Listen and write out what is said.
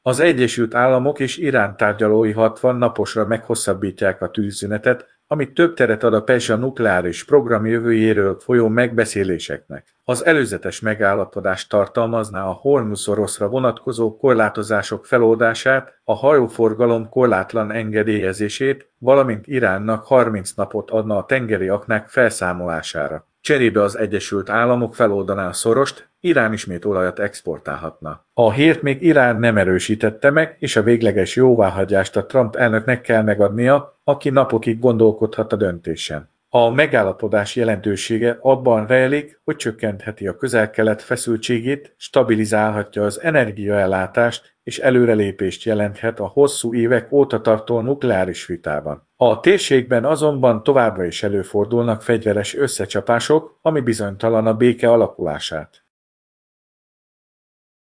Az Egyesült Államok és Irán tárgyalói 60 naposra meghosszabbítják a tűzszünetet, ami több teret ad a Perzsa nukleáris program jövőjéről folyó megbeszéléseknek. Az előzetes megállapodás tartalmazná a Hormuz-oroszra vonatkozó korlátozások feloldását, a hajóforgalom korlátlan engedélyezését, valamint Iránnak 30 napot adna a tengeri aknák felszámolására. Cserébe az Egyesült Államok feloldaná a szorost, Irán ismét olajat exportálhatna. A hírt még Irán nem erősítette meg, és a végleges jóváhagyást a Trump elnöknek kell megadnia, aki napokig gondolkodhat a döntésen. A megállapodás jelentősége abban rejlik, hogy csökkentheti a Közel-Kelet feszültségét, stabilizálhatja az energiaellátást és előrelépést jelenthet a hosszú évek óta tartó nukleáris vitában. A térségben azonban továbbra is előfordulnak fegyveres összecsapások, ami bizonytalan a béke alakulását.